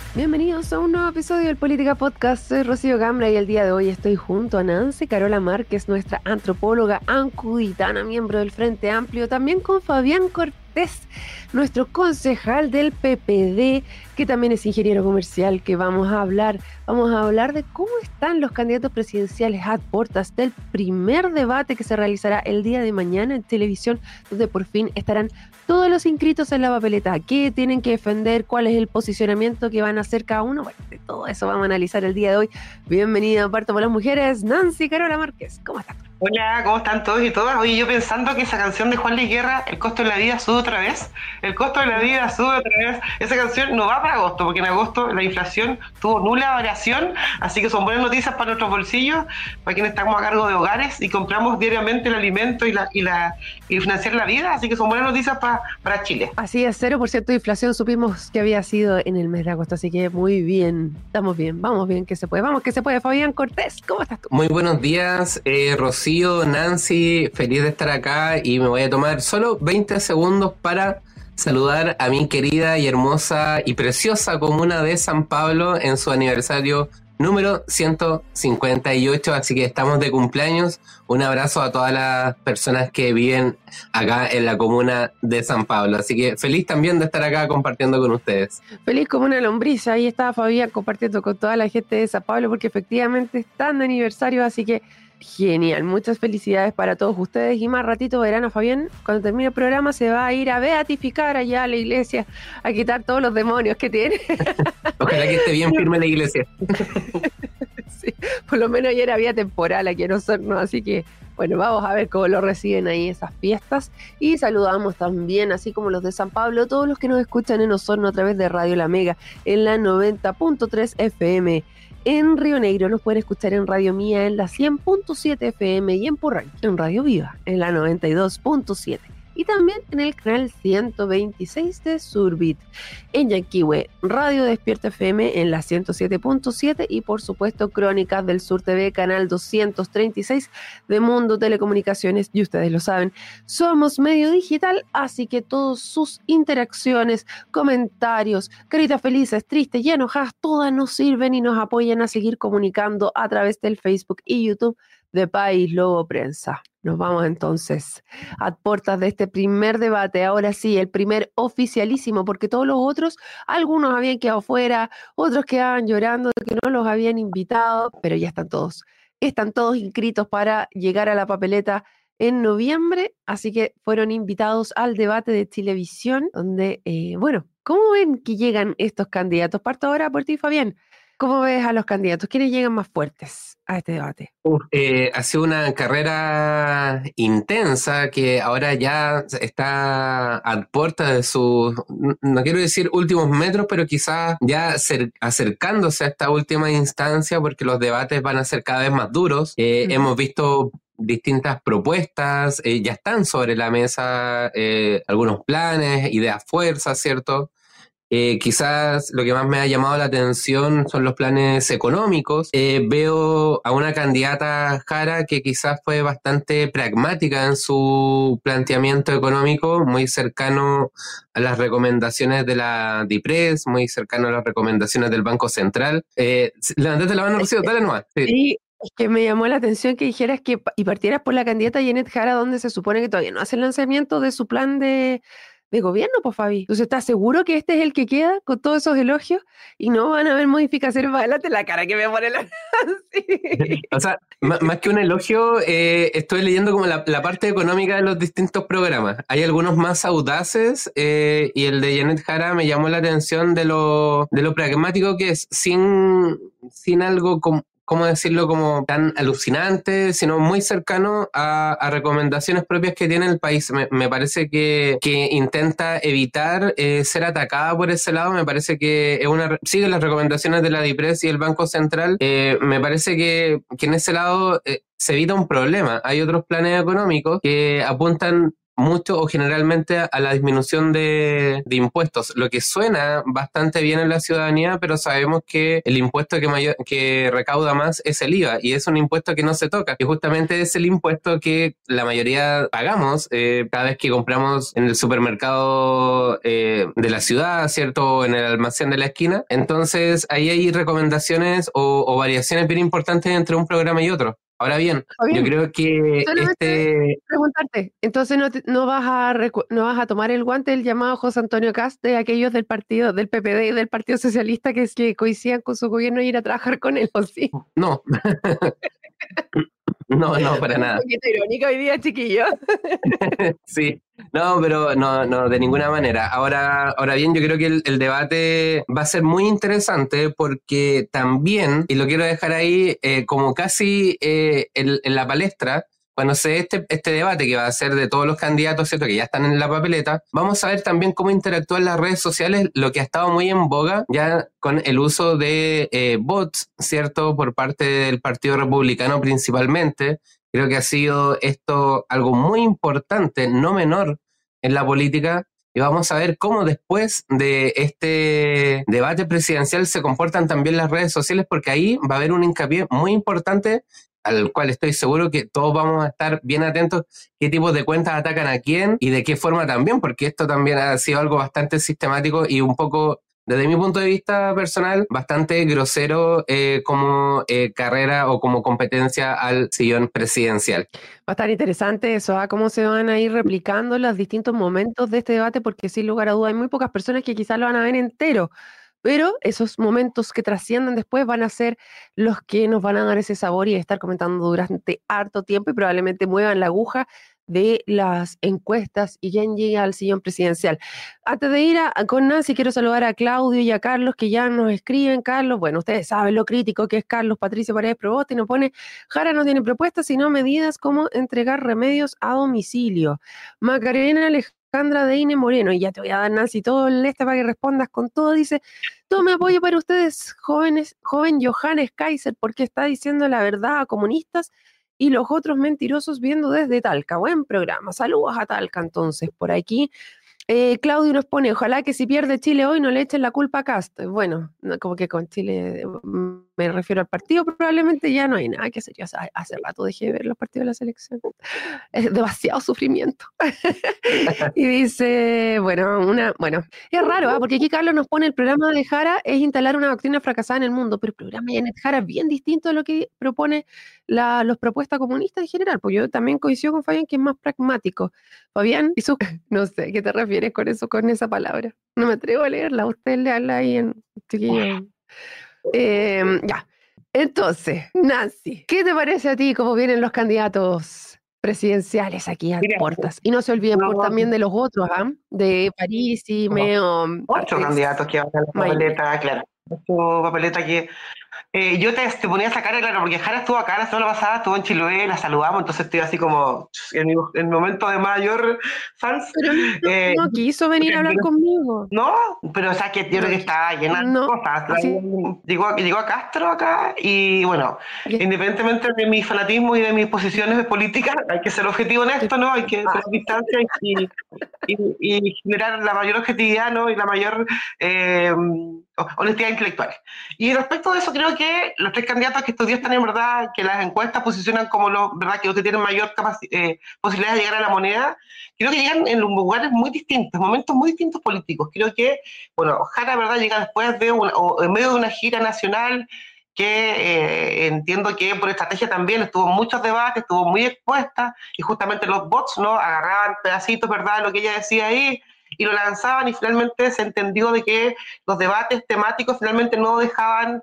Bienvenidos a un nuevo episodio del Política Podcast. Soy Rocío Gambra y el día de hoy estoy junto a Nancy Carola Márquez, nuestra antropóloga ancuditana, miembro del Frente Amplio, también con Fabián Cortés, nuestro concejal del PPD, que también es ingeniero comercial, que vamos a hablar de cómo están los candidatos presidenciales a puertas del primer debate que se realizará el día de mañana en televisión, donde por fin estarán todos los inscritos en la papeleta, qué tienen que defender, cuál es el posicionamiento que van a hacer cada uno. Bueno, de todo eso vamos a analizar el día de hoy. Bienvenida a Parto por las Mujeres, Nancy Carola Márquez. ¿Cómo estás? Hola, ¿cómo están todos y todas? Oye, yo pensando que esa canción de Juan Luis Guerra, El costo de la vida sube otra vez. El costo de la vida sube otra vez. Esa canción no va para agosto, porque en agosto la inflación tuvo nula variación, así que son buenas noticias para nuestros bolsillos, para quienes estamos a cargo de hogares y compramos diariamente el alimento y financiar la vida, así que son buenas noticias para Chile. Así es, 0% de inflación supimos que había sido en el mes de agosto, así que muy bien, estamos bien, vamos bien, que se puede, vamos que se puede. Fabián Cortés, ¿cómo estás tú? Muy buenos días, Rocío, Nancy, feliz de estar acá y me voy a tomar solo 20 segundos para saludar a mi querida y hermosa y preciosa comuna de San Pablo en su aniversario número 158, así que estamos de cumpleaños. Un abrazo a todas las personas que viven acá en la comuna de San Pablo, así que feliz también de estar acá compartiendo con ustedes. Feliz como una lombriz, ahí estaba Fabián compartiendo con toda la gente de San Pablo porque efectivamente están de aniversario, así que genial, muchas felicidades para todos ustedes y más ratito verán a Fabián, cuando termine el programa se va a ir a beatificar allá a la iglesia, a quitar todos los demonios que tiene. Ojalá que esté bien firme la iglesia. Sí, por lo menos ayer había temporal aquí en Osorno, así que bueno, vamos a ver cómo lo reciben ahí esas fiestas y saludamos también, así como los de San Pablo, todos los que nos escuchan en Osorno a través de Radio La Mega en la 90.3 FM. En Río Negro nos pueden escuchar en Radio Mía en la 100.7 FM y en Purranque en Radio Viva en la 92.7 y también en el canal 126 de Surbit. En Yanquihue, Radio Despierta FM en la 107.7 y por supuesto Crónicas del Sur TV, canal 236 de Mundo Telecomunicaciones. Y ustedes lo saben, somos medio digital, así que todas sus interacciones, comentarios, caritas felices, tristes y enojadas, todas nos sirven y nos apoyan a seguir comunicando a través del Facebook y YouTube de País Lobo Prensa. Nos vamos entonces a puertas de este primer debate, ahora sí, el primer oficialísimo, porque todos los otros, algunos habían quedado fuera, otros quedaban llorando de que no los habían invitado, pero ya están todos inscritos para llegar a la papeleta en noviembre, así que fueron invitados al debate de Chilevisión, donde, bueno, ¿cómo ven que llegan estos candidatos? Parto ahora por ti, Fabián. ¿Cómo ves a los candidatos? ¿Quiénes llegan más fuertes a este debate? Ha sido una carrera intensa que ahora ya está a puerta de sus, no quiero decir últimos metros, pero quizás ya acercándose a esta última instancia porque los debates van a ser cada vez más duros. Hemos visto distintas propuestas, ya están sobre la mesa algunos planes, ideas fuerzas, ¿cierto? Quizás lo que más me ha llamado la atención son los planes económicos. Veo a una candidata, Jara, que quizás fue bastante pragmática en su planteamiento económico, muy cercano a las recomendaciones de la DIPRES, muy cercano a las recomendaciones del Banco Central. Levantate la mano, Rocío, dale nomás. Sí. Es que me llamó la atención que dijeras que y partieras por la candidata Janet Jara, donde se supone que todavía no hace el lanzamiento de su plan de gobierno, pues Fabi. Entonces, ¿estás seguro que este es el que queda con todos esos elogios y no van a haber modificaciones más adelante? La cara que me pone la... Sí. O sea, más que un elogio, estoy leyendo como la parte económica de los distintos programas. Hay algunos más audaces y el de Janet Jara me llamó la atención de lo pragmático que es, sin algo como... ¿cómo decirlo? Como tan alucinante, sino muy cercano a recomendaciones propias que tiene el país. Me parece que intenta evitar ser atacada por ese lado. Me parece que sigue las recomendaciones de la DIPRES y el Banco Central. Me parece que en ese lado se evita un problema. Hay otros planes económicos que apuntan mucho o generalmente a la disminución de impuestos, lo que suena bastante bien en la ciudadanía, pero sabemos que el impuesto que recauda más es el IVA, y es un impuesto que no se toca, y justamente es el impuesto que la mayoría pagamos cada vez que compramos en el supermercado de la ciudad, ¿cierto? O en el almacén de la esquina. Entonces ahí hay recomendaciones o variaciones bien importantes entre un programa y otro. Ahora bien, yo creo que preguntarte, entonces no vas a tomar el guante del llamado José Antonio Kast de aquellos del partido, del PPD y del Partido Socialista que coincidían con su gobierno y ir a trabajar con él, ¿o sí? No. No, para nada. Un poquito irónico hoy día, chiquillo. Sí, no, pero no, de ninguna manera. Ahora bien, yo creo que el debate va a ser muy interesante porque también, y lo quiero dejar ahí como casi en la palestra, cuando se dé este debate que va a ser de todos los candidatos, ¿cierto?, que ya están en la papeleta, vamos a ver también cómo interactúan las redes sociales, lo que ha estado muy en boga ya con el uso de bots, ¿cierto?, por parte del Partido Republicano principalmente. Creo que ha sido esto algo muy importante, no menor, en la política, y vamos a ver cómo después de este debate presidencial se comportan también las redes sociales, porque ahí va a haber un hincapié muy importante al cual estoy seguro que todos vamos a estar bien atentos, qué tipos de cuentas atacan a quién y de qué forma también, porque esto también ha sido algo bastante sistemático y un poco, desde mi punto de vista personal, bastante grosero como carrera o como competencia al sillón presidencial. Va a estar interesante eso, cómo se van a ir replicando los distintos momentos de este debate, porque sin lugar a duda hay muy pocas personas que quizás lo van a ver entero, pero esos momentos que trascienden después van a ser los que nos van a dar ese sabor y estar comentando durante harto tiempo y probablemente muevan la aguja de las encuestas y quién llega al sillón presidencial. Antes de ir con Nancy, quiero saludar a Claudio y a Carlos que ya nos escriben. Carlos, bueno, ustedes saben lo crítico que es Carlos Patricio Paredes Proboste, y nos pone: Jara no tiene propuestas, sino medidas como entregar remedios a domicilio. Macarena Alejandra Deine Moreno, y ya te voy a dar, Nancy, todo el para que respondas con todo, dice: todo mi apoyo para ustedes, joven Johannes Kaiser, porque está diciendo la verdad a comunistas y los otros mentirosos viendo desde Talca. Buen programa, saludos a Talca entonces, por aquí. Claudio nos pone: ojalá que si pierde Chile hoy no le echen la culpa a Kast. Bueno, como que con Chile me refiero al partido, probablemente ya no hay nada que hacer. Yo hace rato dejé de ver los partidos de la selección. Es demasiado sufrimiento. Y dice, bueno, es raro, porque aquí Carlos nos pone: el programa de Jara es instalar una doctrina fracasada en el mundo, pero el programa de Janet Jara es bien distinto a lo que propone los propuestas comunistas en general, pues yo también coincido con Fabián que es más pragmático. Fabián, no sé, ¿qué te refieres con eso, con esa palabra? No me atrevo a leerla, usted le habla ahí en chiquillo. Ya, entonces, Nancy, ¿qué te parece a ti cómo vienen los candidatos presidenciales aquí a puertas? Y no se olviden también de los otros, de París y Meo. 8 candidatos que van a la papeleta, claro. 8 papeletas que... yo te ponía esa cara, claro, porque Jara estuvo acá la semana pasada, estuvo en Chiloé, la saludamos, entonces estoy así como en el momento de mayor fans. Pero no quiso venir a hablar conmigo. No, pero o sea, que yo creo que está llena de cosas. Llegó a Castro acá y bueno, independientemente de mi fanatismo y de mis posiciones políticas, hay que ser objetivo en esto, ¿no? Hay que tomar distancia y generar la mayor objetividad, ¿no? Y la mayor honestidad intelectual. Y respecto de eso, creo que los 3 candidatos que estos días están en verdad, que las encuestas posicionan como los que tienen mayor posibilidades de llegar a la moneda, creo que llegan en lugares muy distintos, momentos muy distintos políticos. Creo que, bueno, Jara, ¿verdad?, llega después o en medio de una gira nacional que entiendo que por estrategia también estuvo en muchos debates, estuvo muy expuesta, y justamente los bots, ¿no?, agarraban pedacitos, ¿verdad?, de lo que ella decía ahí, y lo lanzaban, y finalmente se entendió de que los debates temáticos finalmente no dejaban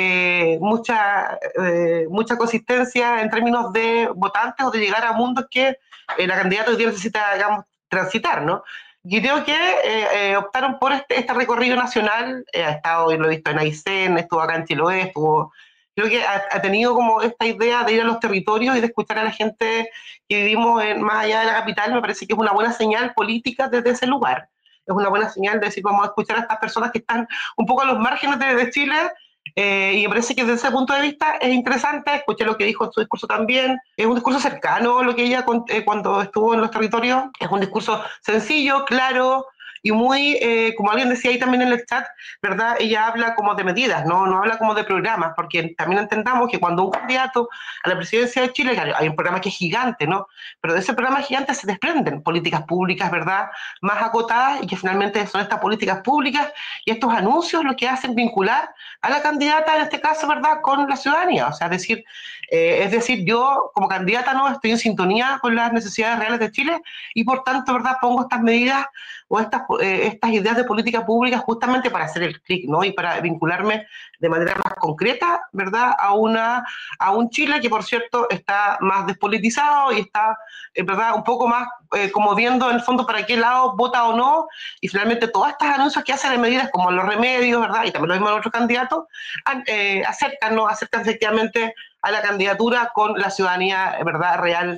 mucha consistencia en términos de votantes o de llegar a mundos que la candidata hoy día necesita, digamos, transitar, ¿no? Y creo que optaron por este recorrido nacional. Ha estado, lo he visto en Aysén, estuvo acá en Chiloé, creo que ha tenido como esta idea de ir a los territorios y de escuchar a la gente que vivimos más allá de la capital. Me parece que es una buena señal política desde ese lugar. Es una buena señal de decir, vamos a escuchar a estas personas que están un poco a los márgenes de Chile, Y me parece que desde ese punto de vista es interesante, escuché lo que dijo en su discurso también, es un discurso cercano a lo que ella cuando estuvo en los territorios, es un discurso sencillo, claro, y muy, como alguien decía ahí también en el chat, ¿verdad? Ella habla como de medidas, no habla como de programas, porque también entendamos que cuando un candidato a la presidencia de Chile, hay un programa que es gigante, ¿no? Pero de ese programa gigante se desprenden políticas públicas, ¿verdad? Más acotadas y que finalmente son estas políticas públicas y estos anuncios lo que hacen vincular a la candidata, en este caso, ¿verdad?, con la ciudadanía. O sea, es decir, yo como candidata no estoy en sintonía con las necesidades reales de Chile y por tanto, ¿verdad?, pongo estas medidas o estas ideas de política pública justamente para hacer el clic, ¿no? Y para vincularme de manera más concreta, ¿verdad?, a un Chile que, por cierto, está más despolitizado y está, ¿verdad?, un poco más como viendo en el fondo para qué lado vota o no, y finalmente todas estas anuncios que hacen de medidas como los remedios, ¿verdad?, y también lo mismo en otros candidatos, acercan efectivamente a la candidatura con la ciudadanía, ¿verdad?, real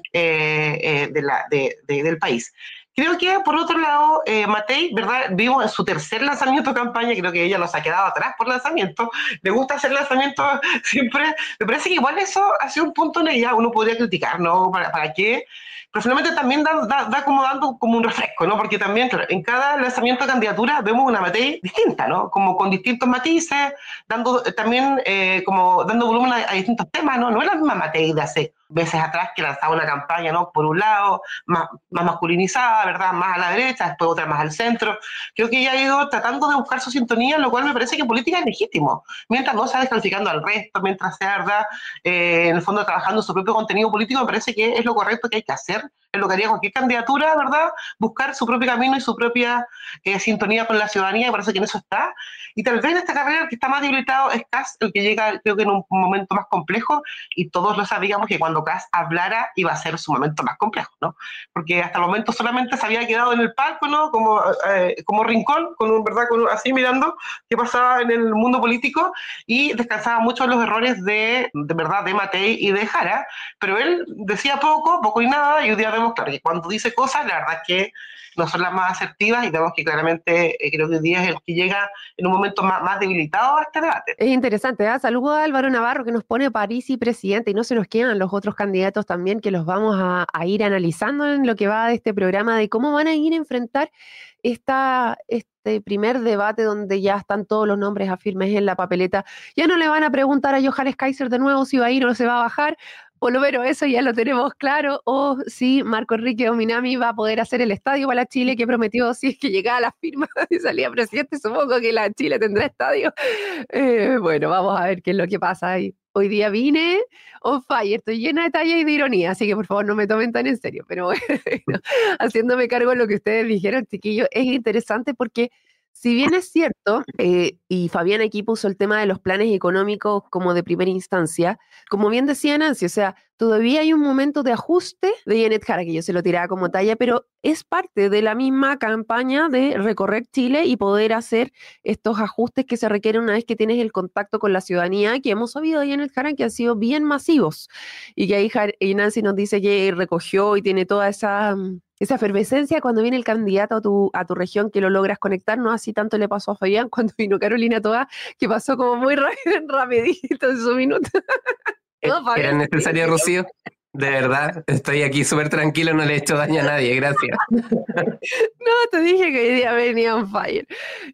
del país. Creo que, por otro lado, Matei, ¿verdad?, vimos en su tercer lanzamiento de campaña, creo que ella nos ha quedado atrás por lanzamiento, le gusta hacer lanzamientos siempre, me parece que igual eso ha sido un punto en ella, uno podría criticar, ¿no?, ¿para qué? Pero finalmente también da como dando como un refresco, ¿no? Porque también, claro, en cada lanzamiento de candidatura vemos una Matei distinta, ¿no? Como con distintos matices, dando también como dando volumen a distintos temas, ¿no? No es la misma Matei de hace meses atrás que lanzaba una campaña, ¿no?, por un lado, más masculinizada, ¿verdad?, más a la derecha, después otra más al centro. Creo que ella ha ido tratando de buscar su sintonía, lo cual me parece que en política es legítimo. Mientras no sea descalificando al resto, mientras sea, ¿verdad?, en el fondo trabajando su propio contenido político, me parece que es lo correcto que hay que hacer, es lo que haría cualquier candidatura, ¿verdad?, buscar su propio camino y su propia sintonía con la ciudadanía, me parece que en eso está. Y tal vez en esta carrera el que está más debilitado es Kast, el que llega, creo que en un momento más complejo, y todos lo sabíamos que cuando Kast hablara iba a ser su momento más complejo, ¿no? Porque hasta el momento solamente se había quedado en el palco, ¿no?, como rincón, ¿verdad?, así mirando qué pasaba en el mundo político, y descansaba mucho en los errores verdad, de Matei y de Jara, pero él decía poco y nada, y hoy día vemos, claro, que cuando dice cosas, la verdad es que no son las más asertivas, y vemos que claramente creo que hoy día es el que llega en un momento más debilitado a este debate. Es interesante, ¿eh? Saludo a Álvaro Navarro que nos pone París y presidente, y no se nos quedan los otros candidatos también que los vamos a ir analizando en lo que va de este programa, de cómo van a ir a enfrentar este primer debate donde ya están todos los nombres a firmes en la papeleta. Ya no le van a preguntar a Johannes Kaiser de nuevo si va a ir o no se va a bajar, por lo menos eso ya lo tenemos claro, o si Marco Enrique Ominami va a poder hacer el estadio para la Chile que prometió, si es que llegaba a las firmas y salía presidente, supongo que la Chile tendrá estadio. Bueno, vamos a ver qué es lo que pasa ahí. Hoy día vine on fire, estoy llena de talla y de ironía, así que por favor no me tomen tan en serio, pero bueno, haciéndome cargo de lo que ustedes dijeron, chiquillos, es interesante porque si bien es cierto, y Fabián aquí puso el tema de los planes económicos como de primera instancia, como bien decía Nancy, o sea, todavía hay un momento de ajuste de Janet Jara, que yo se lo tiraba como talla, pero es parte de la misma campaña de recorrer Chile y poder hacer estos ajustes que se requieren una vez que tienes el contacto con la ciudadanía, que hemos sabido de Janet Jara que han sido bien masivos, y que ahí y Nancy nos dice que recogió y tiene toda esa efervescencia cuando viene el candidato a tu región, que lo logras conectar, no así tanto le pasó a Fabián cuando vino Carolina Toa, que pasó como muy rapidito en su minuto. No, ¿Era Fabián, necesario, Rocío? De verdad, estoy aquí súper tranquilo, no le he hecho daño a nadie, gracias. no, te dije que hoy día venía on fire.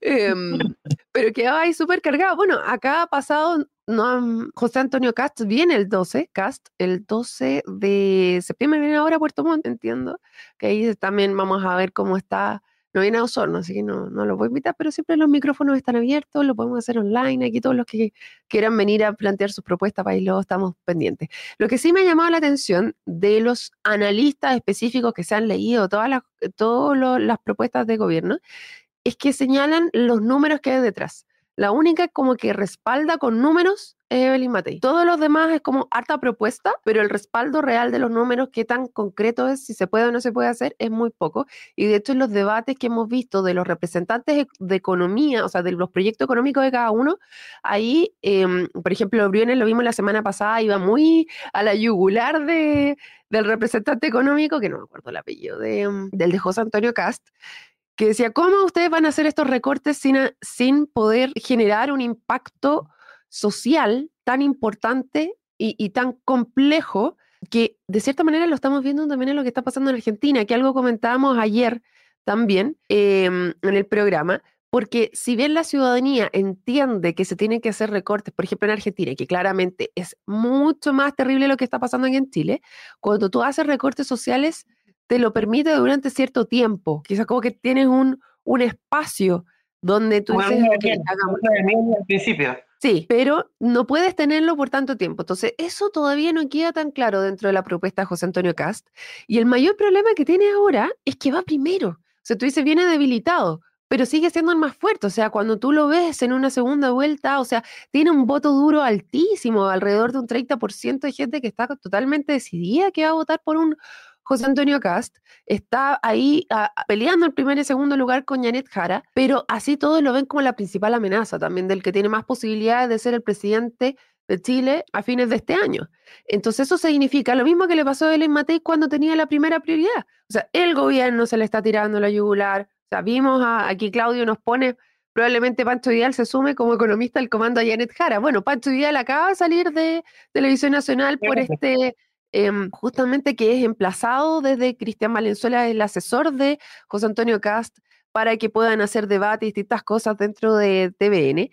Pero quedaba ahí súper cargado. Bueno, acá ha pasado, no, José Antonio Cast viene el 12, el 12 de septiembre viene ahora a Puerto Montt, entiendo, que ahí también vamos a ver cómo está. No viene a Osorno, así que no lo voy a invitar, pero siempre los micrófonos están abiertos, lo podemos hacer online, aquí todos los que quieran venir a plantear sus propuestas, para ahí luego estamos pendientes. Lo que sí me ha llamado la atención de los analistas específicos que se han leído todas las propuestas de gobierno, es que señalan los números que hay detrás. La única como que respalda con números es Evelyn Matei. Todos los demás es como harta propuesta, pero el respaldo real de los números, qué tan concreto es, si se puede o no se puede hacer, es muy poco. Y de hecho en los debates que hemos visto de los representantes de economía, o sea, de los proyectos económicos de cada uno, ahí, por ejemplo, Briones, lo vimos la semana pasada, iba muy a la yugular del representante económico, que no me acuerdo el apellido, del de José Antonio Cast, que decía, ¿cómo ustedes van a hacer estos recortes sin poder generar un impacto social tan importante y tan complejo que de cierta manera lo estamos viendo también en lo que está pasando en Argentina, que algo comentábamos ayer también en el programa, porque si bien la ciudadanía entiende que se tienen que hacer recortes, por ejemplo en Argentina, que claramente es mucho más terrible lo que está pasando aquí en Chile, cuando tú haces recortes sociales, te lo permite durante cierto tiempo, quizás como que tienes un espacio donde tú dices, ok, hagamos. Al principio. Sí, pero no puedes tenerlo por tanto tiempo. Entonces, eso todavía no queda tan claro dentro de la propuesta de José Antonio Kast. Y el mayor problema que tiene ahora es que va primero. O sea, tú dices, viene debilitado, pero sigue siendo el más fuerte. O sea, cuando tú lo ves en una segunda vuelta, o sea, tiene un voto duro altísimo, alrededor de un 30% de gente que está totalmente decidida que va a votar por un José Antonio Kast. Está ahí peleando el primer y segundo lugar con Janet Jara, pero así todos lo ven como la principal amenaza también del que tiene más posibilidades de ser el presidente de Chile a fines de este año. Entonces eso significa lo mismo que le pasó a Belén Matei cuando tenía la primera prioridad. O sea, el gobierno se le está tirando la yugular. O sea, vimos aquí Claudio nos pone, probablemente Pancho Vidal se sume como economista al comando a Janet Jara. Bueno, Pancho Vidal acaba de salir de Televisión Nacional por justamente que es emplazado desde Cristian Valenzuela, el asesor de José Antonio Kast, para que puedan hacer debate y distintas cosas dentro de TVN,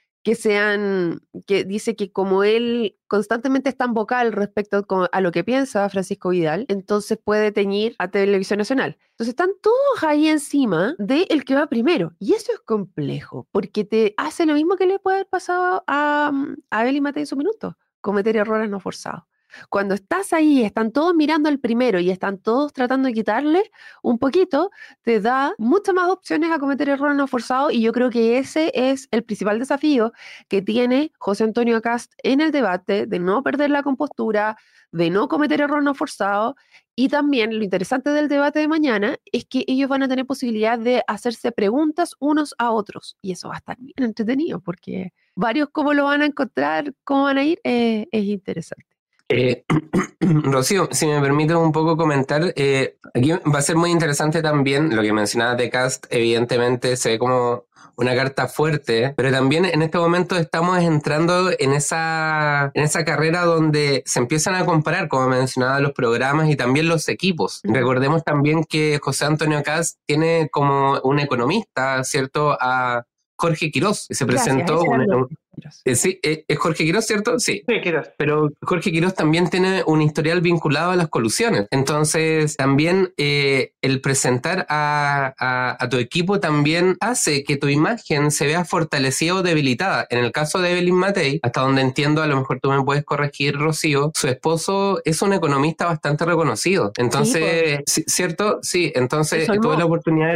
que dice que como él constantemente es tan vocal respecto a lo que piensa Francisco Vidal, entonces puede teñir a Televisión Nacional. Entonces están todos ahí encima del que va primero. Y eso es complejo, porque te hace lo mismo que le puede haber pasado a Eli Matei en su minuto, cometer errores no forzados. Cuando estás ahí, están todos mirando al primero y están todos tratando de quitarle un poquito, te da muchas más opciones a cometer errores no forzados, y yo creo que ese es el principal desafío que tiene José Antonio Kast en el debate, de no perder la compostura, de no cometer errores no forzados. Y también lo interesante del debate de mañana es que ellos van a tener posibilidad de hacerse preguntas unos a otros, y eso va a estar bien entretenido, porque varios cómo lo van a encontrar, cómo van a ir, es interesante. Rocío, si me permite un poco comentar, aquí va a ser muy interesante también lo que mencionabas de Kast. Evidentemente se ve como una carta fuerte, pero también en este momento estamos entrando en esa carrera donde se empiezan a comparar, como mencionaba, los programas y también los equipos. Recordemos también que José Antonio Kast tiene como un economista, ¿cierto?, a Jorge Quirós, que se presentó. Sí, es Jorge Quirós, ¿cierto? Sí. Sí, Quirós. Pero Jorge Quirós también tiene un historial vinculado a las colusiones. Entonces, también el presentar a tu equipo también hace que tu imagen se vea fortalecida o debilitada. En el caso de Belén Matei, hasta donde entiendo, a lo mejor tú me puedes corregir, Rocío, su esposo es un economista bastante reconocido. Entonces, sí, ¿cierto? Sí, entonces tuve la oportunidad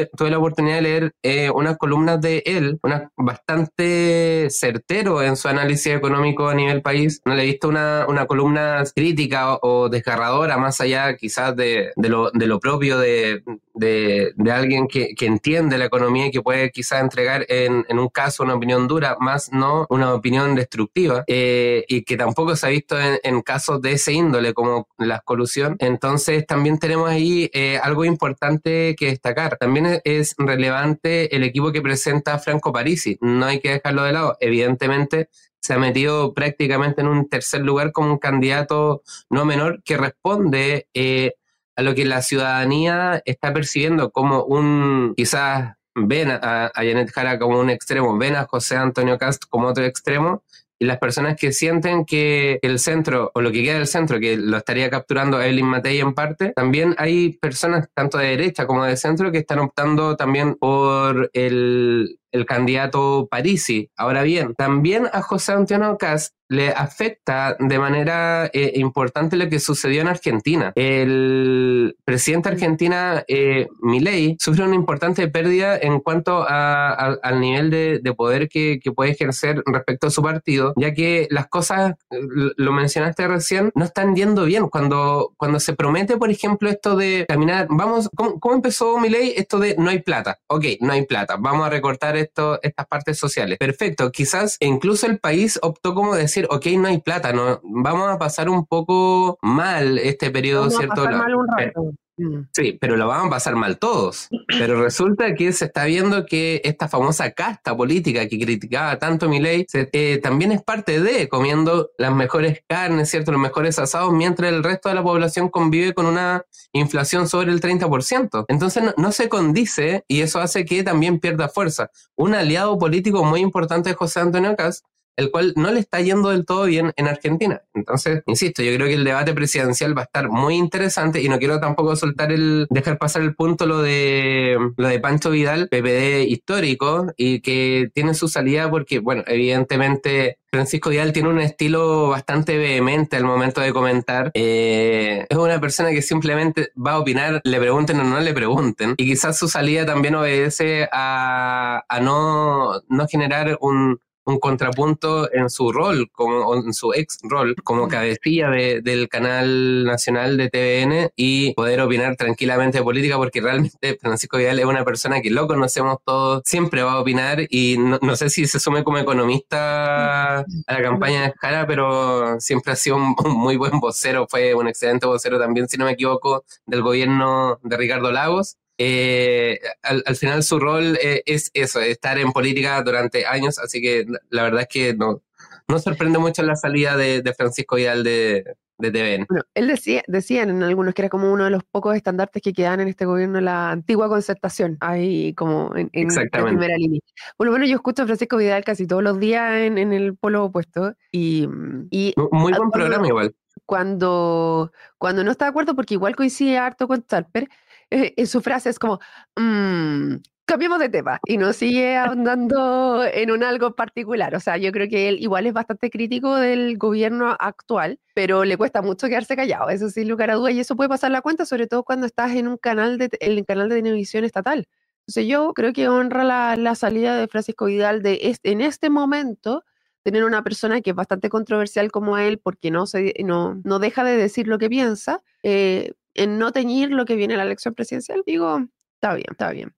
de leer unas columnas de él, unas bastante certero en su análisis económico a nivel país. No le he visto una columna crítica o desgarradora, más allá quizás de lo propio de alguien que entiende la economía y que puede quizás entregar en un caso una opinión dura, más no una opinión destructiva, y que tampoco se ha visto en casos de ese índole como la colusión. Entonces también tenemos ahí algo importante que destacar. También es relevante el equipo que presenta Franco Parisi, no hay que dejarlo de lado. Evidentemente se ha metido prácticamente en un tercer lugar como un candidato no menor que responde a lo que la ciudadanía está percibiendo como quizás ven a Janet Jara como un extremo, ven a José Antonio Kast como otro extremo, y las personas que sienten que el centro, o lo que queda del centro, que lo estaría capturando Belén Matei en parte, también hay personas tanto de derecha como de centro que están optando también por el candidato Parisi. Ahora bien, también a José Antonio Kast le afecta de manera importante lo que sucedió en Argentina. El presidente de Argentina, Milei, sufre una importante pérdida en cuanto al nivel de poder que puede ejercer respecto a su partido, ya que las cosas, lo mencionaste recién, no están yendo bien. Cuando se promete, por ejemplo, esto de caminar, ¿cómo empezó Milei? Esto de no hay plata. Ok, no hay plata, vamos a recortar estas partes sociales. Perfecto, quizás incluso el país optó como decir, ok, no hay plata, no, vamos a pasar un poco mal este periodo, vamos ¿cierto? A pasar mal un rato. Sí, pero lo van a pasar mal todos. Pero resulta que se está viendo que esta famosa casta política que criticaba tanto Milei también es parte de comiendo las mejores carnes, ¿cierto? Los mejores asados, mientras el resto de la población convive con una inflación sobre el 30%. Entonces no se condice y eso hace que también pierda fuerza. Un aliado político muy importante de José Antonio Kast, el cual no le está yendo del todo bien en Argentina. Entonces, insisto, yo creo que el debate presidencial va a estar muy interesante y no quiero tampoco dejar pasar el punto lo de Pancho Vidal, PPD histórico, y que tiene su salida porque, bueno, evidentemente Francisco Vidal tiene un estilo bastante vehemente al momento de comentar. Es una persona que simplemente va a opinar, le pregunten o no le pregunten, y quizás su salida también obedece a no generar un contrapunto en su rol, o en su ex rol, como cabecilla del canal nacional de TVN, y poder opinar tranquilamente de política, porque realmente Francisco Vidal es una persona que lo conocemos todos, siempre va a opinar, y no sé si se sume como economista a la campaña de Jara, pero siempre ha sido un muy buen vocero, fue un excelente vocero también, si no me equivoco, del gobierno de Ricardo Lagos. Al final su rol es eso, estar en política durante años, así que la verdad es que no sorprende mucho la salida de Francisco Vidal de TVN. Bueno, él decían en algunos que era como uno de los pocos estandartes que quedan en este gobierno, la antigua concertación, ahí como en primera línea. Bueno, yo escucho a Francisco Vidal casi todos los días en el polo opuesto, y muy buen programa igual. Cuando no está de acuerdo, porque igual coincide harto con Tarper, su frase es como, cambiemos de tema, y no sigue ahondando en un algo particular. O sea, yo creo que él igual es bastante crítico del gobierno actual, pero le cuesta mucho quedarse callado, eso sin lugar a dudas, y eso puede pasar la cuenta, sobre todo cuando estás en el canal de televisión estatal. Entonces yo creo que honra la salida de Francisco Vidal en este momento, tener una persona que es bastante controversial como él, porque no deja de decir lo que piensa, en no teñir lo que viene la elección presidencial. Digo, está bien.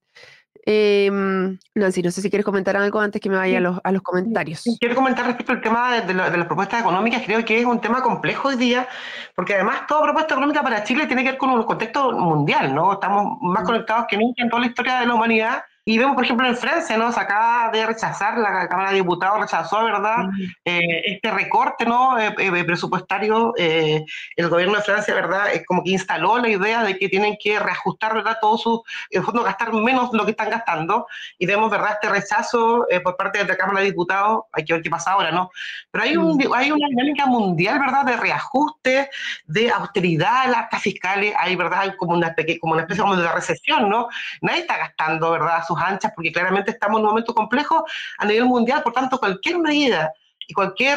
Nancy, no sé si quieres comentar algo antes que me vaya a los comentarios. Quiero comentar respecto al tema de las propuestas económicas. Creo que es un tema complejo hoy día, porque además toda propuesta económica para Chile tiene que ver con un contexto mundial, ¿no? Estamos más conectados que nunca en toda la historia de la humanidad. Y vemos, por ejemplo, en Francia, ¿no? Se acaba de rechazar, la Cámara de Diputados rechazó, ¿verdad? Este recorte, ¿no? Presupuestario. El gobierno de Francia, ¿verdad? Es como que instaló la idea de que tienen que reajustar, ¿verdad? Todo en fondo, gastar menos lo que están gastando. Y vemos, ¿verdad? Este rechazo por parte de la Cámara de Diputados. Hay que ver qué pasa ahora, ¿no? Pero hay una dinámica mundial, ¿verdad? De reajuste, de austeridad en las arcas fiscales. Hay, ¿verdad? Hay como una especie como de recesión, ¿no? Nadie está gastando, ¿verdad? Sus anchas, porque claramente estamos en un momento complejo a nivel mundial. Por tanto, cualquier medida y cualquier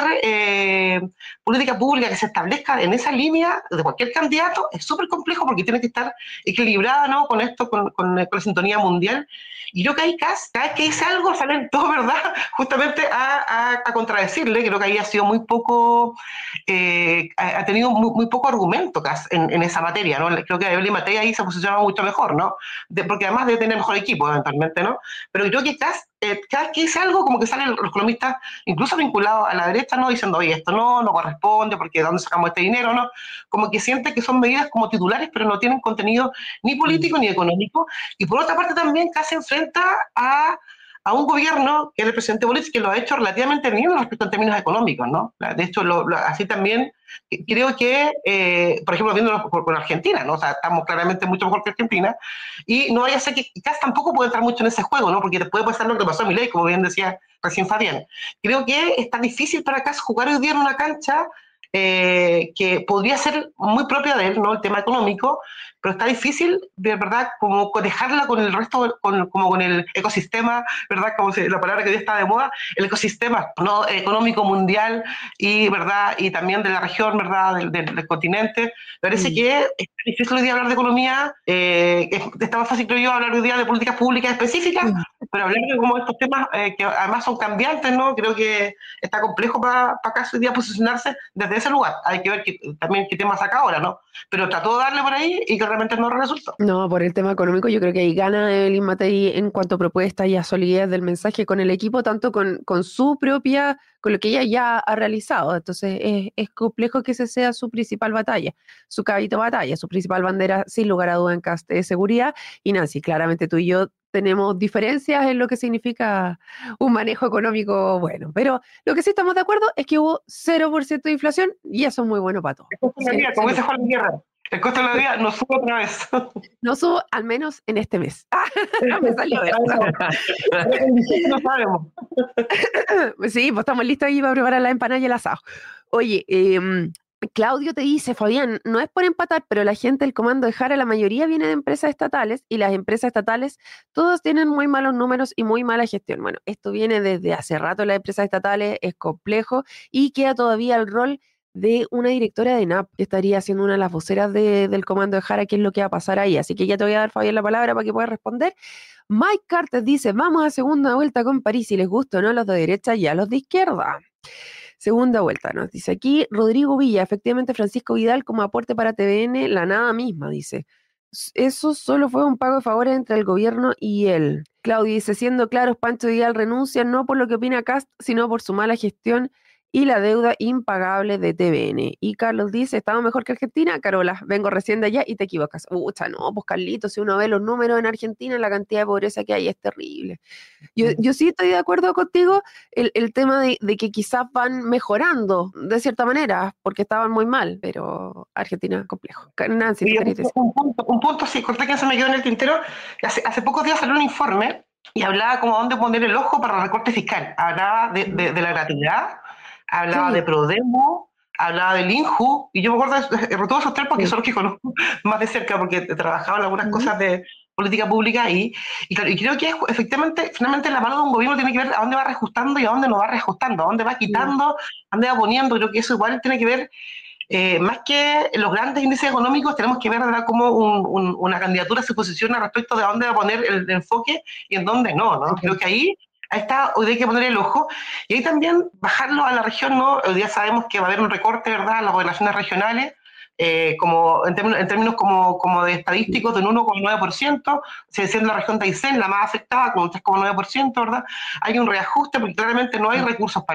política pública que se establezca en esa línea de cualquier candidato es súper complejo, porque tiene que estar equilibrada, ¿no? Con esto, con la sintonía mundial. Y yo que hay cada vez que dice algo salen todos, ¿verdad? Justamente a contradecirle. Creo que ahí ha sido muy poco, ha tenido muy poco argumento en esa materia, ¿no? Creo que Evelyn Matei ahí se posiciona mucho mejor, ¿no? Porque además debe tener mejor equipo eventualmente, ¿no? Pero creo que cada vez que dice algo, como que salen los economistas, incluso vinculados a la derecha, ¿no? Diciendo, oye, esto no corresponde, porque ¿de dónde sacamos este dinero, no? Como que siente que son medidas como titulares, pero no tienen contenido ni político ni económico. Y por otra parte también casi enfrenta a un gobierno, que es el presidente Boric, que lo ha hecho relativamente bien respecto en términos económicos, ¿no? De hecho, así también creo que, por ejemplo, viéndolo con Argentina, ¿no? O sea, estamos claramente mucho mejor que Argentina, y no vaya a ser que Kast tampoco puede entrar mucho en ese juego, ¿no? Porque después puede pasar lo que pasó a Milei, como bien decía recién Fabián. Creo que está difícil para Kast jugar hoy día en una cancha que podría ser muy propia de él, ¿no? El tema económico, pero está difícil, de verdad, como dejarla con el resto, como con el ecosistema, ¿verdad? Como la palabra que hoy está de moda, el ecosistema, ¿no? Económico mundial, y, ¿verdad? Y también de la región, ¿verdad? Del continente. Me parece que es difícil hoy día hablar de economía, está más fácil, creo yo, hablar hoy día de políticas públicas específicas, pero hablar de como estos temas que además son cambiantes, ¿no? Creo que está complejo para acá hoy día posicionarse desde ese lugar. Hay que ver también qué tema saca ahora, ¿no? Pero trató de darle por ahí y que realmente no resultó. No, por el tema económico yo creo que ahí gana Evelyn Matei en cuanto a propuesta y a solidez del mensaje con el equipo, tanto con su propia, con lo que ella ya ha realizado. Entonces es complejo que ese sea su principal batalla, su caballito de batalla, su principal bandera, sin lugar a duda en caso de seguridad. Y Nancy, claramente tú y yo tenemos diferencias en lo que significa un manejo económico bueno, pero lo que sí estamos de acuerdo es que hubo 0% de inflación y eso es muy bueno para todos. El costo de la vida, como dice Juan Guerra, el costo de la vida no sube otra vez. No subo, al menos en este mes. Me salió de No sabemos. Sí, pues estamos listos ahí para preparar la empanada y el asado. Oye, Claudio te dice, Fabián, no es por empatar, pero la gente del comando de Jara, la mayoría viene de empresas estatales y las empresas estatales todos tienen muy malos números y muy mala gestión. Bueno, esto viene desde hace rato, las empresas estatales, es complejo y queda todavía el rol de una directora de NAP, que estaría siendo una de las voceras del comando de Jara, qué es lo que va a pasar ahí. Así que ya te voy a dar, Fabián, la palabra para que puedas responder. Mike Carter dice, vamos a segunda vuelta con París, si les gusta o no a los de derecha y a los de izquierda. Segunda vuelta, nos dice aquí Rodrigo Villa, efectivamente Francisco Vidal como aporte para TVN, la nada misma, dice. Eso solo fue un pago de favores entre el gobierno y él. Claudio dice, siendo claros, Pancho Vidal renuncia no por lo que opina Kast, sino por su mala gestión y la deuda impagable de TVN. Y Carlos dice, ¿estamos mejor que Argentina? Carola, vengo recién de allá y te equivocas. No, pues Carlitos, si uno ve los números en Argentina, la cantidad de pobreza que hay es terrible. Yo sí estoy de acuerdo contigo, el tema de que quizás van mejorando de cierta manera, porque estaban muy mal, pero Argentina es complejo. Nancy, Sí, un punto, sí, corté que se me quedó en el tintero. Hace pocos días salió un informe y hablaba como dónde poner el ojo para el recorte fiscal. Hablaba de la gratuidad, hablaba de Prodemo, hablaba del INJU, y yo me acuerdo de todos esos tres porque son los que conozco más de cerca, porque trabajaba en algunas cosas de política pública y creo que efectivamente, finalmente la mano de un gobierno tiene que ver a dónde va reajustando y a dónde no va reajustando, a dónde va quitando, a dónde va poniendo. Creo que eso igual tiene que ver, más que los grandes índices económicos, tenemos que ver, ¿verdad?, cómo una candidatura se posiciona respecto de a dónde va a poner el enfoque y en dónde no, ¿no? Creo que ahí está, hoy hay que poner el ojo, y ahí también bajarlo a la región, ¿no? Hoy día sabemos que va a haber un recorte, ¿verdad?, a las gobernaciones regionales, como en términos como de estadísticos, de un 1,9%, siendo la región de Aysén la más afectada, con un 3,9%, ¿verdad? Hay un reajuste porque claramente no hay recursos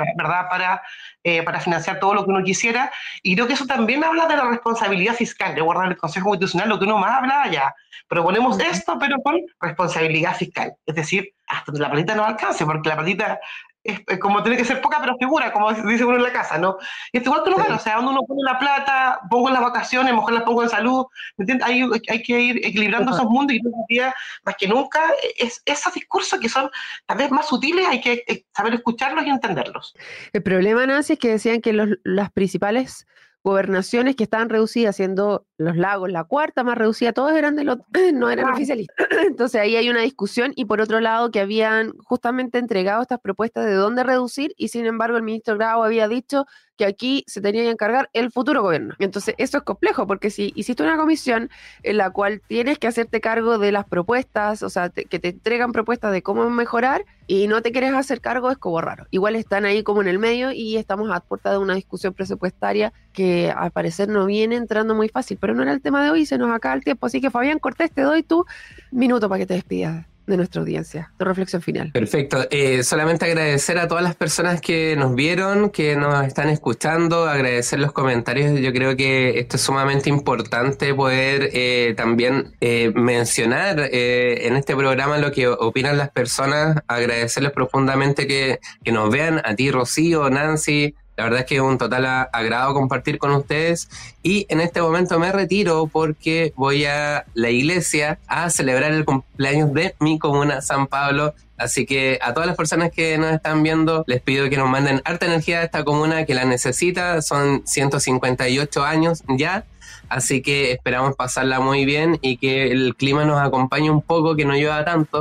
para financiar todo lo que uno quisiera, y creo que eso también habla de la responsabilidad fiscal. De guardar el Consejo Constitucional, lo que uno más habla allá, proponemos esto, pero con responsabilidad fiscal, es decir, hasta la platita no alcance, porque la platita es como tiene que ser poca pero figura, como dice uno en la casa, ¿no? Y es igual que lugar, o sea, donde uno pone la plata, pongo en las vacaciones, mejor las pongo en salud, ¿me entiendes? Hay que ir equilibrando esos mundos, y hoy día, más que nunca, esos discursos que son tal vez más sutiles, hay que saber escucharlos y entenderlos. El problema, Nancy, es que decían que las principales gobernaciones que estaban reducidas, siendo Los Lagos la cuarta más reducida, todos eran no eran oficialistas. Entonces ahí hay una discusión, y por otro lado que habían justamente entregado estas propuestas de dónde reducir, y sin embargo el ministro Grau había dicho que aquí se tenía que encargar el futuro gobierno. Entonces eso es complejo, porque si hiciste una comisión en la cual tienes que hacerte cargo de las propuestas, o sea, que te entregan propuestas de cómo mejorar, y no te quieres hacer cargo, es como raro. Igual están ahí como en el medio, y estamos a puerta de una discusión presupuestaria que al parecer no viene entrando muy fácil, pero no era el tema de hoy, se nos acaba el tiempo. Así que Fabián Cortés, te doy tu minuto para que te despidas de nuestra audiencia, tu reflexión final. Perfecto, solamente agradecer a todas las personas que nos vieron, que nos están escuchando, agradecer los comentarios. Yo creo que esto es sumamente importante poder también mencionar en este programa lo que opinan las personas, agradecerles profundamente que nos vean, a ti Rocío, Nancy. La verdad es que es un total agrado compartir con ustedes, y en este momento me retiro porque voy a la iglesia a celebrar el cumpleaños de mi comuna San Pablo. Así que a todas las personas que nos están viendo, les pido que nos manden harta energía a esta comuna que la necesita. Son 158 años ya, así que esperamos pasarla muy bien y que el clima nos acompañe un poco, que no llueva tanto.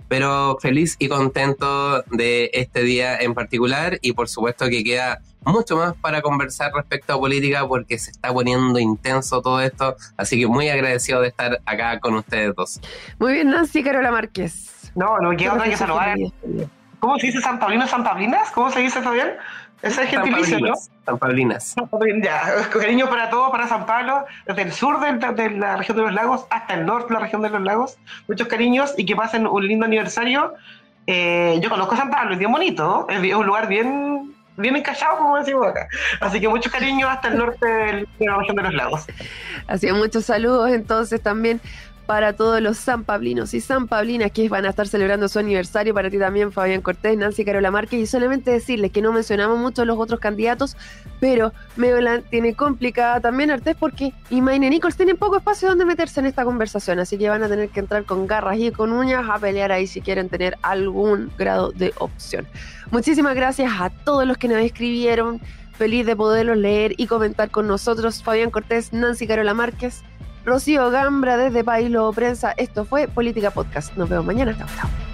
pero feliz y contento de este día en particular, y por supuesto que queda mucho más para conversar respecto a política porque se está poniendo intenso todo esto, así que muy agradecido de estar acá con ustedes dos. Muy bien, Nancy Carola Márquez. No queda otra que saludar. ¿Cómo se dice San Pablino, San Pablinas? ¿Cómo se dice, Fabián? Ese es gentilicio, ¿no? San Pablinas. Ya, cariño para todos, para San Pablo, desde el sur de la región de los lagos hasta el norte de la región de los lagos. Muchos cariños y que pasen un lindo aniversario. Yo conozco San Pablo, es bien bonito, es un lugar bien encallado, como decimos acá. Así que muchos cariños hasta el norte de la región de los lagos. Así que muchos saludos entonces también para todos los sanpablinos y sanpablinas que van a estar celebrando su aniversario. Para ti también, Fabián Cortés, Nancy Carola Márquez. Y solamente decirles que no mencionamos mucho los otros candidatos, pero Meolan tiene complicada también Artés porque Imaine Nichols tienen poco espacio donde meterse en esta conversación, así que van a tener que entrar con garras y con uñas a pelear ahí si quieren tener algún grado de opción. Muchísimas gracias a todos los que nos escribieron. Feliz de poderlos leer y comentar con nosotros. Fabián Cortés, Nancy Carola Márquez, Rocío Gambra desde País Lobo Prensa. Esto fue Política Podcast. Nos vemos mañana. Chao, chao.